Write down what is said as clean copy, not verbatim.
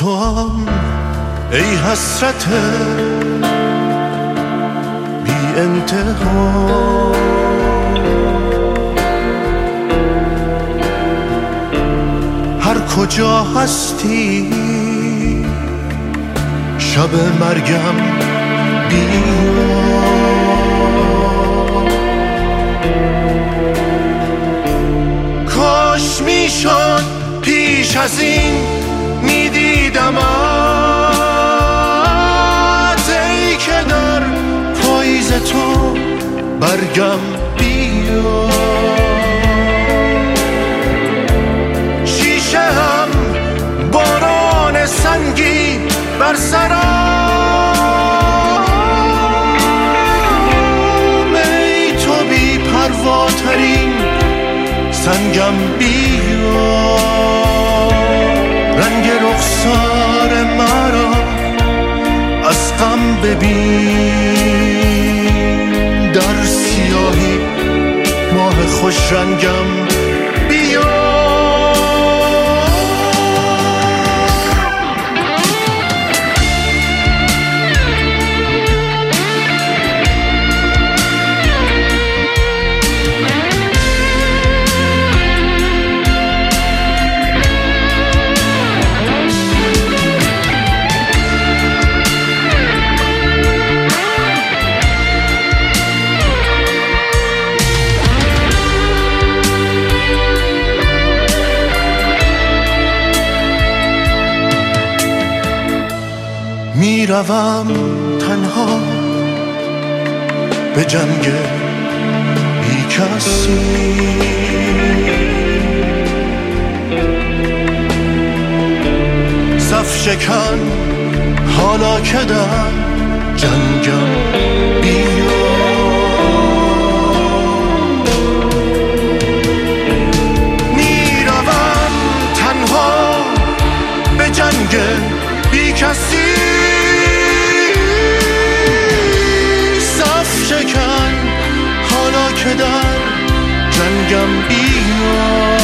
توام ای حسرت بی انتها. هر کجا هستی شب مرگم بیا. کاش میشد پیش از این میدیدمت ای که در پاییز تو برگم بیا. شیشه هم باران سنگی بر سرم ای تو بی پرواترین سنگم بیا. رنگ رخسار مرا از غم ببین، در سیاهی ماه خوش رنگم بیا. میروم تنها به جنگ بی کسی، صف شکن حالا که در جنگم بیا. میروم تنها به جنگ بی کسی، شکن حالا که در جنگم بیا.